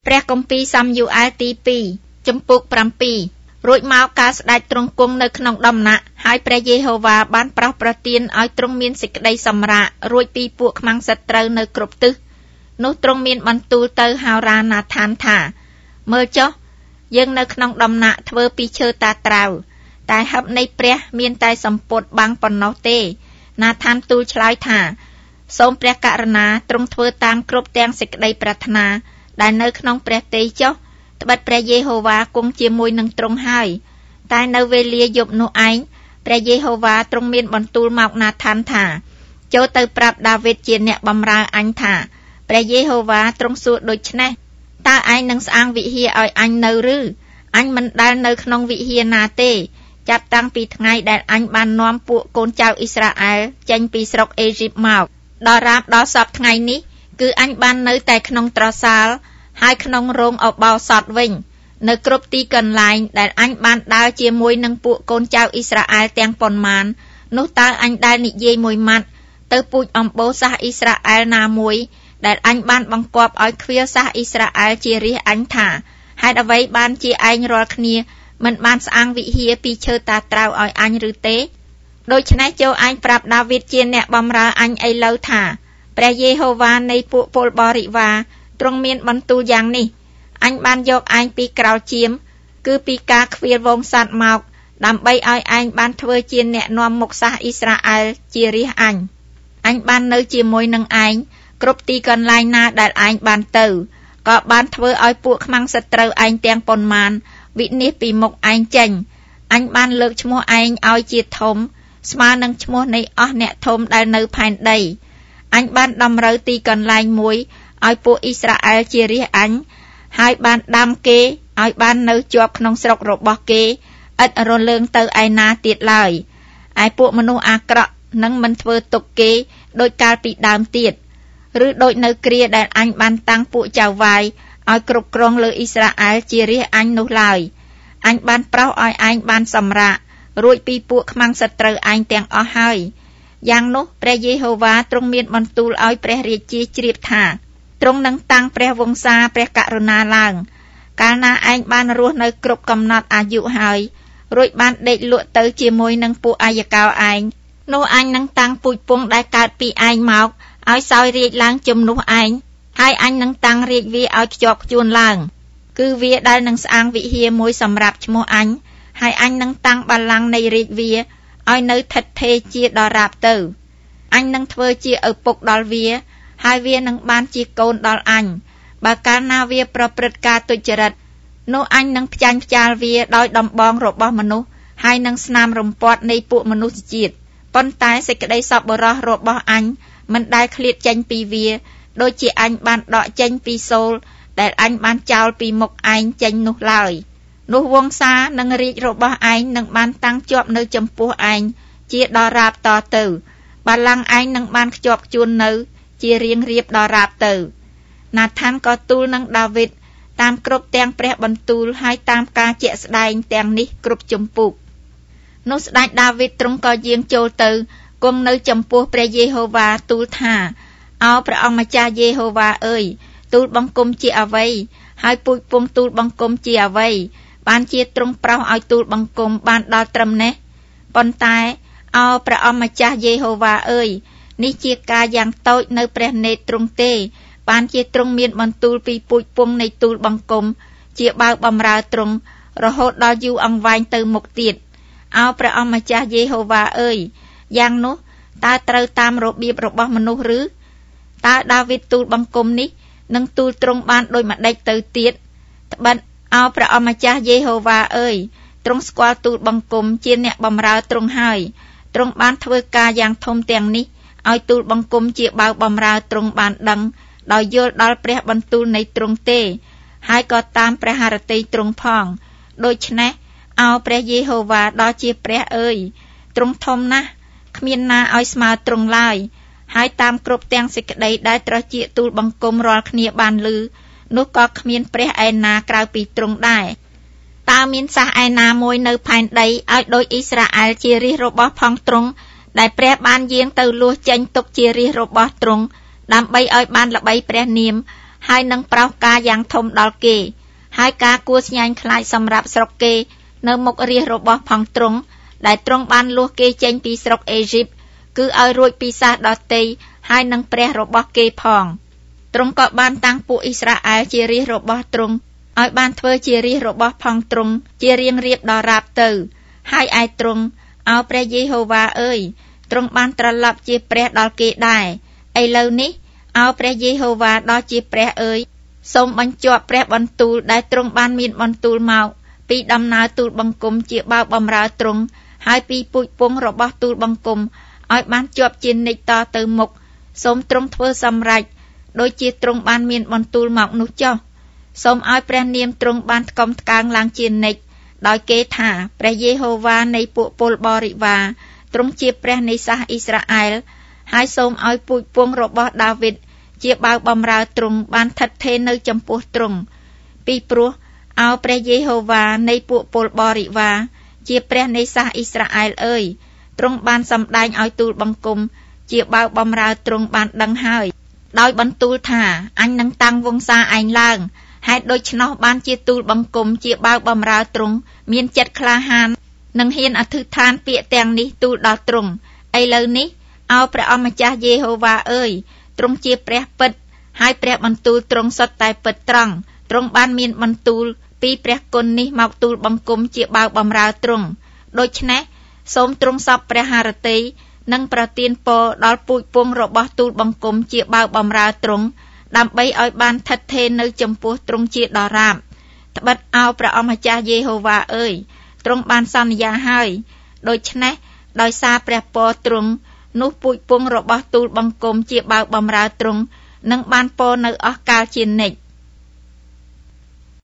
ព្រះគម្ពីរសាមយូអែលទី2ចំពុក7រួចមកការស្ដេចទ្រង់គង់នៅក្នុងដំណាក់ហើយព្រះយេហូវ៉ាបានប្រោសប្រទានឲ្យទ្រង់មានសេចក្តីសម្រាករួចពីពួកខ្មាំងសត្រូវនៅគ្រប់ទិសនោះទ្រង់មានបន្ទូលទៅហោរាណាថានថាមើលចុះយើងនៅក្នុងដំណាក់ធ្វើពីឈើតាត្រាវតែហឹបនៃព្រះមានតែសម្ពុតបាំងប៉ុណ្ណោះទេណាថានទូលឆ្លើយថាសូមព្រះករុណាទ្រង់ធ្វើតាមគ្រប់ទាំងសេចក្តីប្រាថ្នាដែលនៅក្នុងព្រះទ័យចុះត្បិតព្រះយេហូវ៉ាគង់ជាមួយនឹងទ្រង់ហើយតែនៅវេលាយប់នោះឯងព្រះយេហូវ៉ាទ្រង់មានបន្ទូលមកណាថានថាចូលទៅប្រាប់ដាវីតជាអ្នកបម្រើអញថាព្រះយេហូវ៉ាទ្រង់សួរដូច្នេះតើឯងនឹងស្អាងវិហារឲ្យអញនៅឬអញមិនដែលនៅក្នុងវិហារណាទេចាប់តាំងពីថ្ងៃដែលអញបាននាំពួកកូនចៅអ៊ីស្រាអែលចេញពីស្រុកអេស៊ីបមកដល់រាបដល់សពថ្ងៃនេះគឺអញបាននៅតែក្នុងត្រសាលហើយក្នុងរោងអបោសតវិញនៅគ្រប់ទីកន្លែងដែលអញបានដើរជាមួយនឹងពួកកូនចៅអ៊ីស្រាអែលទាំងប៉ុន្មាននោះតើអញដែលនិយាយមួយម៉ាត់ទៅពូជអំបូរសាសអ៊ីស្រាអែលណាមួយដែលអញបានបង្គាប់ឲ្យខ្វៀលសាសអ៊ីស្រាអែលជារាជអញថាហេតុអ្វីបានជាឯងរាល់គ្នាមិនបានស្អាងវិហារពីឈើតាត្រាវឲ្យអញឬទេដូច្នេះចូលអញប្រាប់ដាវីតជាអ្នកបម្រើអញឥឡូវថាព្រះយេហូវ៉ានៃពួកពលបរិវារទ្រង់មានបន្ទូលយ៉ាងនេះអញបានយកឯងពីក្រោលជាមគឺពីការខ្វៀលវងសត្វមកដើម្បីឲ្យឯងបានធ្វើជាអ្នកនាំមុខសាសអ៊ីស្រាអែលជារាជអញបាននៅជាមួយនឹងឯងគ្រប់ទីកន្លែងណាដែលឯងបានទៅក៏បានធ្វើឲ្យពួកខ្មាំងសត្រូវឯងទាំងប៉ុន្មានវិនិច្ឆ័យពីមុខឯងចេញអញបានលើកឈ្មោះឯងឲ្យជាធំស្មើនឹងឈ្មោះនៃអស់អ្នកធំដែលនៅផែនដីអញបានតម្រូវទីកន្លែងមួយឲ្យពួកអ៊ីស្រាអែលជារាជអញហើយបានដាំគេឲ្យបាននៅជាប់ក្នុងស្រុករបស់គេឥតរលើងទៅឯណាទៀតឡើយឯពួកមនុស្សអាក្រក់នឹងមិនធ្វើទុកគេដោយកាលពីដើមទៀតឬដូចនៅគ្រាដែលអញបានតាំងពួកចៅវាយឲ្យគ្រប់គ្រងលើអ៊ីស្រាអែលជារាជអញនោះឡើយអញបានប្រោសឲ្យឯងបានសម្រាករួចពីពួកខ្មាំងសត្រូវឯងទាំងអស់ហើយយ៉ាងនោះព្រះយេហូវ៉ាទ្រង់មានបន្ទូលឲ្យព្រះរាជាជ្រាបថាទ្រង់នឹងតាំងព្រះវង្សាព្រះករុណាឡើងកាលណាឯងបានរស់នៅគ្រប់កំណត់អាយុហើយរួចបានដេកលក់ទៅជាមួយនឹងពួកអាយកោឯងនោះអញនឹងតាំងពូជពងដែលកើតពីឯងមកឲ្យសោយរាជឡើងជំនួសឯងហើយអញនឹងតាំងរាជវាឲ្យខ្ជាប់ខ្ជួនឡើងគឺវាដែលនឹងស្អាងវិហារមួយសម្រាប់ឈ្មោះអញហើយអញនឹងតាំងបល្ល័ង្កនៃរាជវាឲ្យនៅឋិតថេរជាដល់រាបទៅអញនឹងធ្វើជាឪពុកដល់វាហើយវានឹងបានជាកូនដល់អញបើកាលណាវាប្រព្រឹត្តការទុច្ចរិតនោះអញនឹងផ្ចាញ់ផ្ចាលវាដោយដំបងរបស់មនុស្សហើយនឹងស្នាមរំពាត់នៃពួកមនុស្សជាតិប៉ុន្តែសេចក្តីសប្បុរសរបស់អញមិនដែលឃ្លាតចេញពីវាដូចជាអញបានដកចេញពីសូលដែលអញបានចោលពីមុខឯងចេញនោះឡើយនោះវង្សានិងរាជរបស់ឯងនឹងបានតាំងជាប់នៅចំពោះឯងជាដល់រាបតទៅបល្ល័ង្កឯងនឹងបានខ្ជាប់ខ្ជួននៅជារៀងរៀបដល់រាបទៅណាថានក៏ទូលនឹងដាវីតតាមគ្រប់ទាំងព្រះបន្ទូលហើយតាមការជាក់ស្ដែងទាំងនេះគ្រប់ជំពូកនោះស្ដេចដាវីតទ្រង់ក៏យាងចូលទៅគង់នៅចំពោះព្រះយេហូវ៉ាទូលថាអោព្រះអង្គម្ចាស់យេហូវ៉ាអើយទូលបង្គំជាអ្វីហើយពូជពងទូលបង្គំជាអ្វីបានជាទ្រង់ប្រោសឲ្យទូលបង្គំបានដល់ត្រឹមនេះប៉ុន្តែអោព្រះអង្គម្ចាស់យេហូវ៉ាអើយនេះជាការយ៉ាងតូចនៅព្រះនេត្រទ្រង់ទេបានជាទ្រង់មានបន្ទូលពីពូជពងនៃទូលបង្គំជាបើបម្រើទ្រង់រហូតដល់យូរអង្វែងទៅមុខទៀតអោព្រះអង្គម្ចាស់យេហូវ៉ាអើយយ៉ាងនោះតើត្រូវតាមរបៀបរបស់មនុស្សឬតើដាវីតទូលបង្គំនេះនឹងទូលទ្រង់បានដូចម្ដេចទៅទៀតត្បិតអោព្រះអង្គម្ចាស់យេហូវ៉ាអើយទ្រង់ស្គាល់ទូលបង្គំជាអ្នកបម្រើទ្រង់ហើយទ្រង់បានធ្វើការយ៉ាងធំទាំងនេះឲ្យទូលបង្គំជាបើបម្រើទ្រង់បានដឹងដោយយល់ដល់ព្រះបន្ទូលនៃទ្រង់ទេហើយក៏តាមព្រះハរតីទ្រង់ផងដូច្នេះអោព្រះយេហូវ៉ាដ៏ជាព្រះអើយទ្រង់ធំណាស់គ្មានណាឲ្យស្មើទ្រង់ឡើយហើយតាមគ្រប់ទាំងសេចក្តីដែលត្រជាទូលបង្គំរាល់គ្នាបានឮនោះក៏គ្មានព្រះឯណាក្រៅពីទ្រង់ដែរតើមានសាសឯណាមួយនៅផែនដីឲ្យដូចអ៊ីស្រាអែលជារាជរបស់ផងទ្រង់ដែលព្រះបានយាងទៅលួសចេញទុកជារាជរបស់ទ្រង់ដើម្បីឲ្យបានល្បីព្រះនាមហើយនឹងប្រោសការយ៉ាងធំដល់គេហើយការគួរស្ញាញ់ខ្លាចសម្រាប់ស្រុកគេនៅមុខរាជរបស់ផងទ្រង់ដែលទ្រង់បានលួសគេចេញពីស្រុកអេស៊ីបគឺឲ្យរួចពីសាសដទៃហើយនឹងព្រះរបស់គេផងទ្រង់ក៏បានតាំងពួកអ៊ីស្រាអែលជារាជរបស់ទ្រង់ឲ្យបានធ្វើជារាជរបស់ផងទ្រង់ជារៀងរៀបដល់រាបទៅហើយឯទ្រង់អោព្រះយេហូវ៉ាអើយទ្រង់បានត្រឡប់ជាព្រះដល់គេដែរឥឡូវនេះអោព្រះយេហូវ៉ាដល់ជាព្រះអើយសូមបញ្ជាប់ព្រះបន្ទូលដែលទ្រង់បានមានបន្ទូលមកពីដំណើរទូលបង្គំជាបាវបម្រើទ្រង់ហើយពីពូជពងរបស់ទូលបង្គំឲ្យបានជាប់ជានិច្ចតទៅមុខសូមទ្រង់ធ្វើសម្រេចដូចជាទ្រង់បានមានបន្ទូលមកនោះចុះសូមឲ្យព្រះនាមទ្រង់បានថ្កុំថ្កើងឡើងជានិច្ចដោយគេថាព្រះយេហូវ៉ានៃពួកពលបរិវារទ្រង់ជាព្រះនៃសាសអ៊ីស្រាអែលហើយសូមឲ្យពូជពងរបស់ដាវីតជាបាវបម្រើទ្រង់បានឋិតថេរនៅចំពោះទ្រង់ពីព្រោះអោព្រះយេហូវ៉ានៃពួកពលបរិវារជាព្រះនៃសាសអ៊ីស្រាអែលអើយទ្រង់បានសម្ដែងឲ្យទូលបង្គំជាបាវបម្រើទ្រង់បានដឹងហើយដោយបន្ទូលថាអញនឹងតាំងវង្សាឯងឡើងហេតុដូច្នោះបានជាទូលបង្គំជាបាវបម្រើទ្រង់មានចិត្តក្លាហាននឹងហ៊ានអធិដ្ឋានពាក្យទាំងនេះទូលដល់ទ្រង់ឥឡូវនេះអោព្រះអម្ចាស់យេហូវ៉ាអើយទ្រង់ជាព្រះពិតហើយព្រះបន្ទូលទ្រង់សុទ្ធតែពិតត្រង់ទ្រង់បានមានបន្ទូលពីព្រះគុណនេះមកទូលបង្គំជាបាវបម្រើទ្រង់ដូច្នេះសូមទ្រង់សពព្រះハរតីនិងប្រទានពរដល់ពូជពងរបស់ទូលបង្គំជាបាវបម្រើទ្រង់ដើម្បីឲ្យបានឋិតថេរនៅចំពោះទ្រង់ជាដរាបត្បិតអោព្រះអម្ចាស់យេហូវ៉ាអើយទ្រង់បានសន្យាហើយដូច្នេះដោយសារព្រះពរទ្រង់នោះពូជពងរបស់ទូលបង្គំជាបាវបម្រើទ្រង់នឹងបានពរនៅអស់កាលជានិច្ច